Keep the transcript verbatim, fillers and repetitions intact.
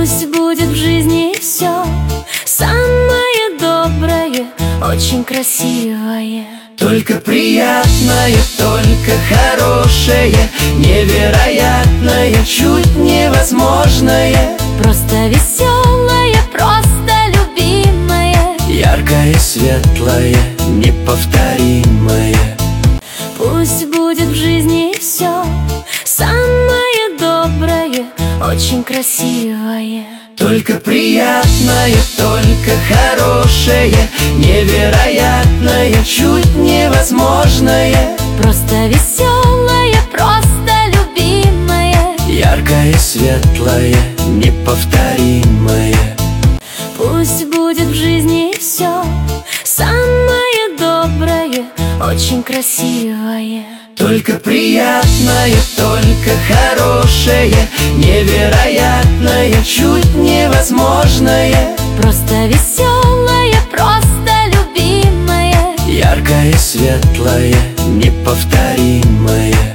Пусть будет в жизни все самое доброе, очень красивое. Только приятное, только хорошее, невероятное, чуть невозможное. Просто веселое, просто любимое, яркое, светлое, неповторимое. Пусть будет в жизни все самое доброе, очень красивое. Только приятное, только хорошее, невероятное, чуть невозможное. Просто веселое, просто любимое, яркое, светлое, неповторимое. Пусть будет в жизни все самое доброе, очень красивое. Только приятное, только хорошее, невероятное, чуть невозможное. Просто веселое, просто любимое, яркое, светлое, неповторимое.